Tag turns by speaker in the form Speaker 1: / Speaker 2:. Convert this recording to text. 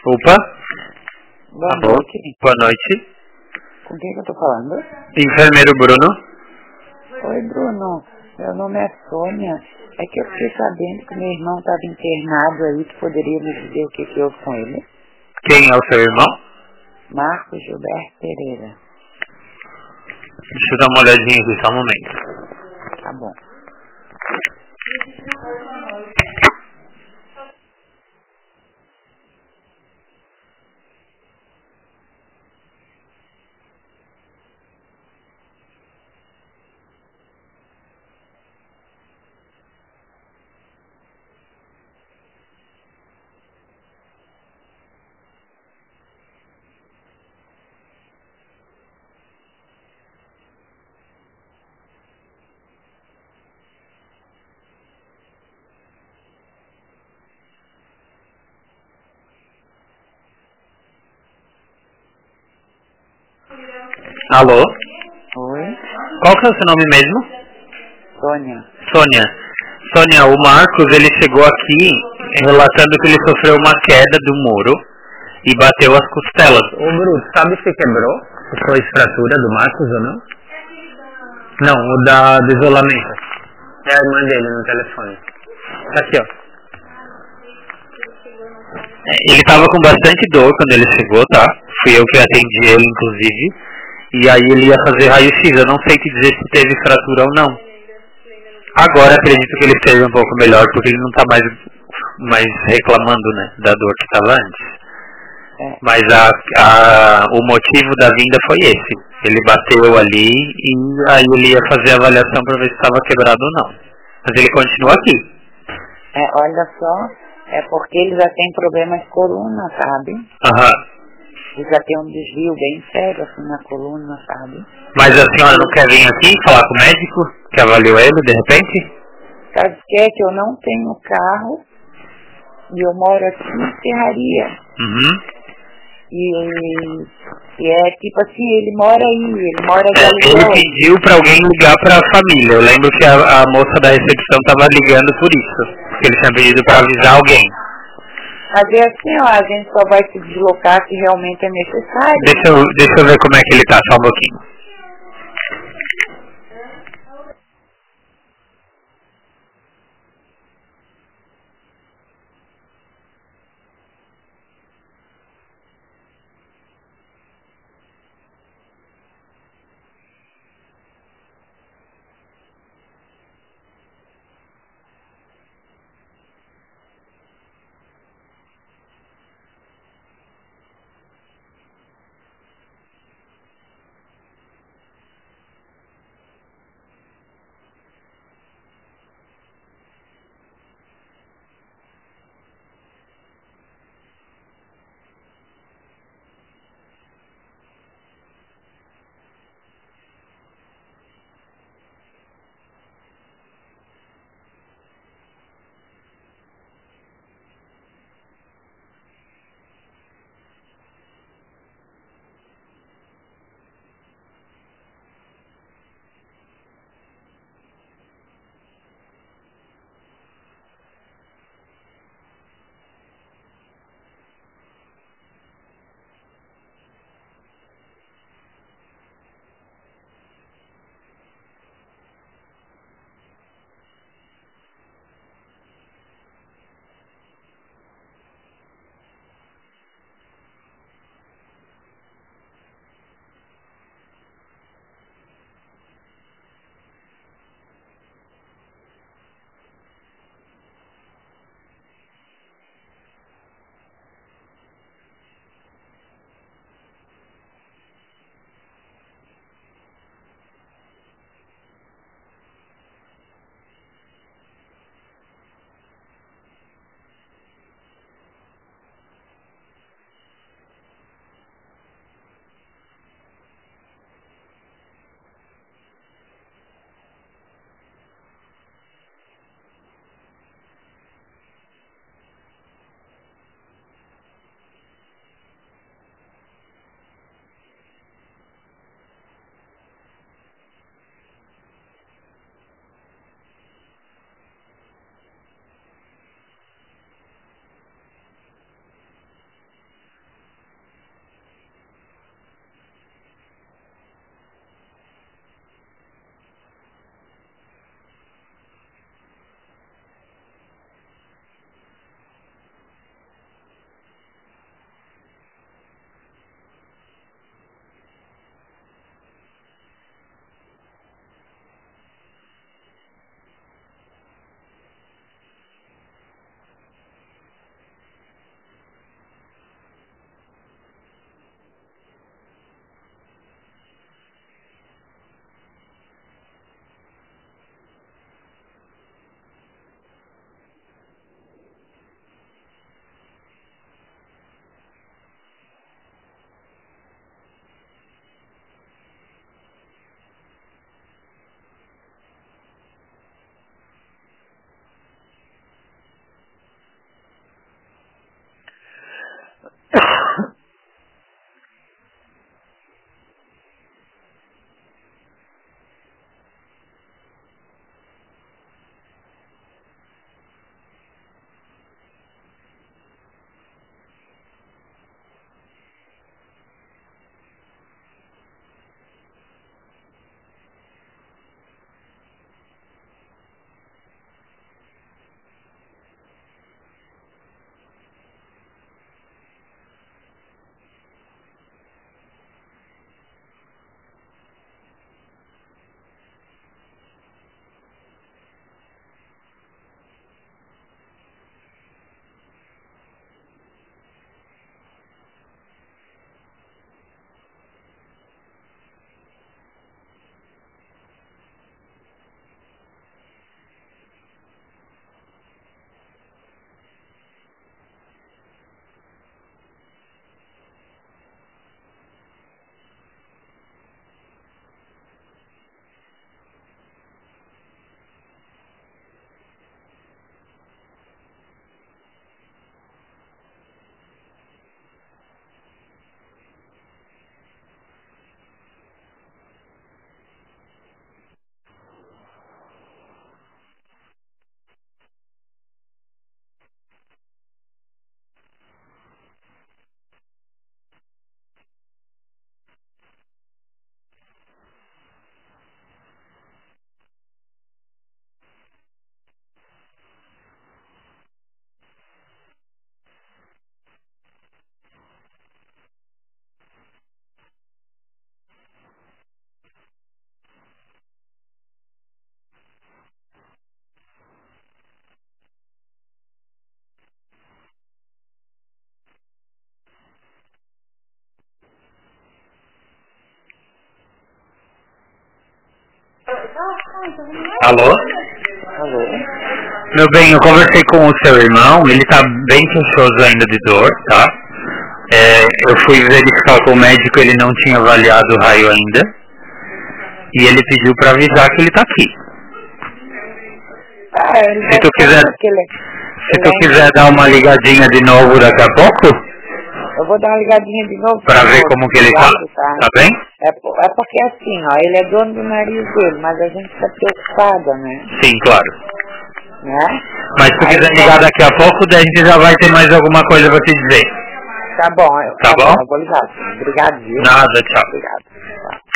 Speaker 1: Opa,
Speaker 2: Boa
Speaker 1: alô,
Speaker 2: noite.
Speaker 1: boa noite.
Speaker 2: Com quem que eu tô falando?
Speaker 1: Enfermeiro Bruno.
Speaker 2: Oi, Bruno. Meu nome é Sônia. É que eu fiquei sabendo que meu irmão estava internado aí. Tu poderia me dizer o que houve com ele?
Speaker 1: Quem é o seu irmão?
Speaker 2: Marcos Gilberto Pereira.
Speaker 1: Deixa eu dar uma olhadinha aqui, só um momento.
Speaker 2: Tá bom.
Speaker 1: Alô?
Speaker 2: Oi?
Speaker 1: Qual que é o seu nome mesmo?
Speaker 2: Sônia.
Speaker 1: Sônia. Sônia, o Marcos, ele chegou aqui relatando que ele sofreu uma queda do muro e bateu as costelas. Ô Bruno, sabe se quebrou? Se foi fratura do Marcos ou não? Não, o do isolamento. É a irmã dele no telefone. Tá aqui, ó. Ele tava com bastante dor quando ele chegou, tá? Fui eu que atendi ele, inclusive. E aí ele ia fazer raio-x. Eu não sei te dizer se teve fratura ou não. Agora acredito que ele esteja um pouco melhor, porque ele não tá mais reclamando, né, da dor que estava antes.
Speaker 2: É.
Speaker 1: Mas o motivo da vinda foi esse. Ele bateu ali e aí ele ia fazer a avaliação para ver se estava quebrado ou não. Mas ele continua aqui.
Speaker 2: Olha só, é porque ele já tem problema de coluna, sabe?
Speaker 1: Aham.
Speaker 2: Ele já tem um desvio bem sério assim na coluna, sabe?
Speaker 1: Mas a senhora não quer vir aqui falar com o médico que avaliou ele de repente?
Speaker 2: Sabe o que é que eu não tenho carro e eu moro aqui em Serraria.
Speaker 1: Uhum.
Speaker 2: E é tipo assim, ele mora de
Speaker 1: Ele
Speaker 2: aluguel.
Speaker 1: pediu pra alguém ligar pra família. Eu lembro que a moça da recepção tava ligando por isso. Porque ele tinha pedido pra avisar alguém.
Speaker 2: Mas é assim, ó, a gente só vai se deslocar se realmente é necessário.
Speaker 1: Deixa eu ver como é que ele tá, só um pouquinho. Alô?
Speaker 2: Alô?
Speaker 1: Meu bem, eu conversei com o seu irmão, ele tá bem queixoso ainda de dor, tá? Eu fui verificar com o médico, ele não tinha avaliado o raio ainda. E ele pediu pra avisar que ele tá aqui. Se tu quiser dar uma ligadinha de novo daqui a pouco,
Speaker 2: eu vou dar uma ligadinha de novo
Speaker 1: pra ver como que ele tá. Tá bem?
Speaker 2: É porque assim, ó, ele é dono do nariz dele, mas a gente tá preocupada, né?
Speaker 1: Sim, claro.
Speaker 2: Né?
Speaker 1: Mas se tu quiser ligar daqui a pouco, daí a gente já vai ter mais alguma coisa pra te dizer.
Speaker 2: Tá bom,
Speaker 1: Tá bom?
Speaker 2: Eu vou ligar. Obrigado, viu?
Speaker 1: Nada, tchau.
Speaker 2: Obrigado. Tchau.